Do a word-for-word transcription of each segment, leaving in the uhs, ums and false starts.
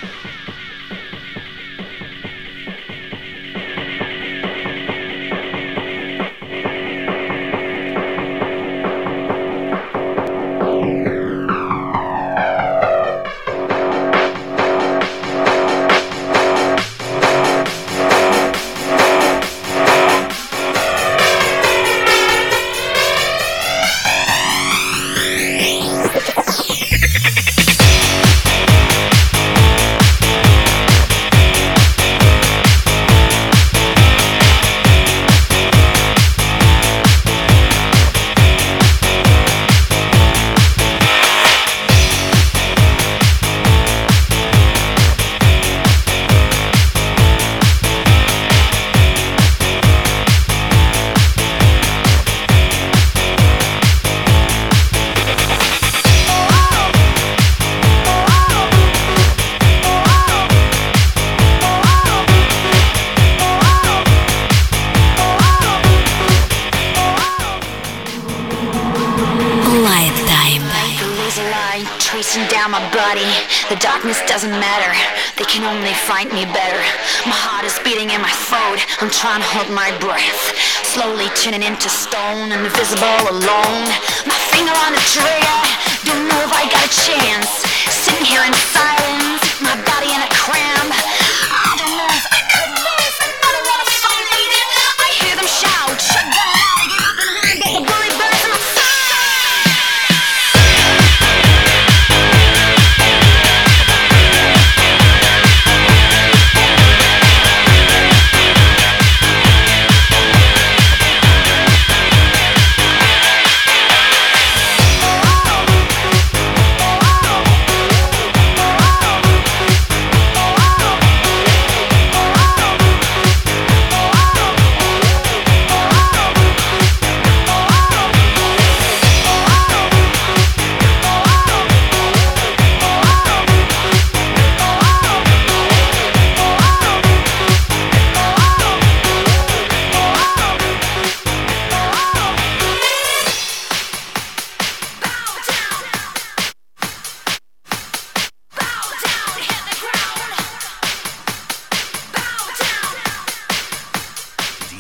The darkness doesn't matter, they can only find me better. My heart is beating in my throat, I'm trying to hold my breath. Slowly turning into stone, invisible, alone. My finger on the trigger, don't know if I got a chance. Sitting here in silence, my body in a cramp. I don't know if I could live, I don't wanna fight. I hear them shout, shut down, get up and hide, but the bullet burns in my side.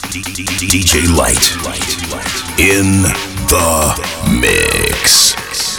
D J Light in the mix.